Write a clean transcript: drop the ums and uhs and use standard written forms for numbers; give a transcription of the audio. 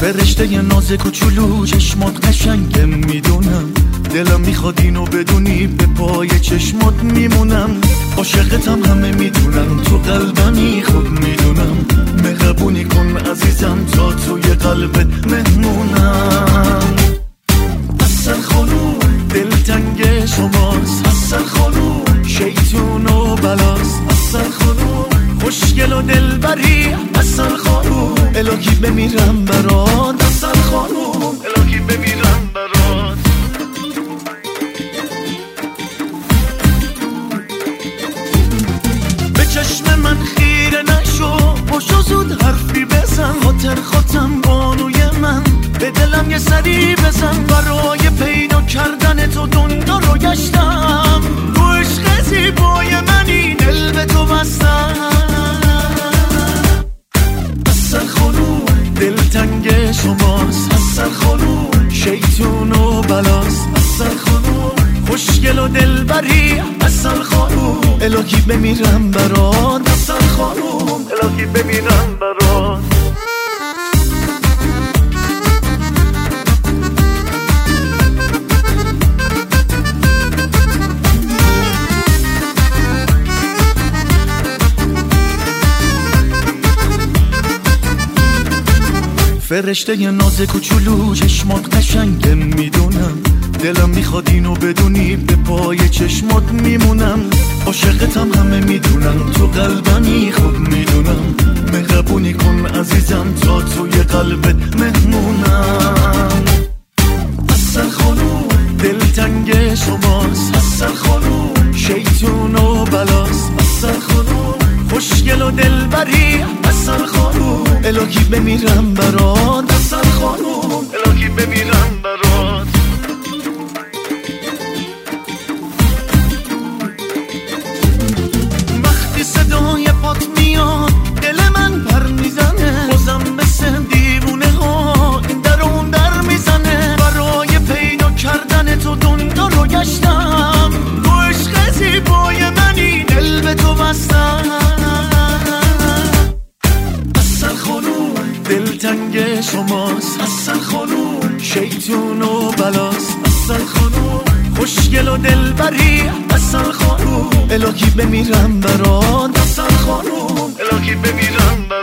فرشته ی ناز کوچولو چشمات قشنگه میدونم، دلم میخواد اینو بدونی به پای چشمات میمونم. عاشقتم همه میدونم، تو قلبمی خوب میدونم، مهربونی کن عزیزم تا توی قلبت مهمونم. حسن خانوم دلتنگ شماست، حسن خانوم شیطون و بلاست، حسن خانوم خوشگل و دلبری، حسن خانوم الهی بمیرم برات، حسن خانوم الهی بمیرم برات. به چشم من خیره نشو، پشو زود حرفی بزن، خاطر خودم بانوی من، به دلم یه سری بزن. برای پیدا کردن تو دنیا رو گشتم، تو عشق زیبای منی دل به تو بستم. حسن خانوم دلتنگ شماست، حسن خانوم شیطون و بلاست، حسن خانوم خوشگل و دلبری، حسن خانوم الهی بمیرم برات، حسن خانوم الهی بمیرم برات. فرشته ی ناز کوچولو چشمات قشنگه میدونم، دلم میخواد اینو بدونی به پای چشمات میمونم. عاشقتم همه میدونم، تو قلبمی خوب میدونم، مهربونی کن عزیزم تا توی قلبت مهمونم. حسن خانوم دلتنگ شماست، حسن خانوم شیطون و بلاست، حسن خانوم خوشگل و دلبری، حسن خانوم الهی بمیرم برات، حسن خانوم الهی بمیرم برات. وقتی صدای پات میاد دل من پر میزنه، بازم مثل دیوونه ها این در اون در میزنه. برای پیدا کردن تو دنیا رو گشتم، تو عشق زیبای منی دل به تو بستم. حسن خانوم دلتنگ شماست، حسن خانوم شیطون و بلاست، حسن خانوم خوشگل و دلبری، حسن خانوم الهی بمیرم برات، حسن خانوم الهی بمیرم برات.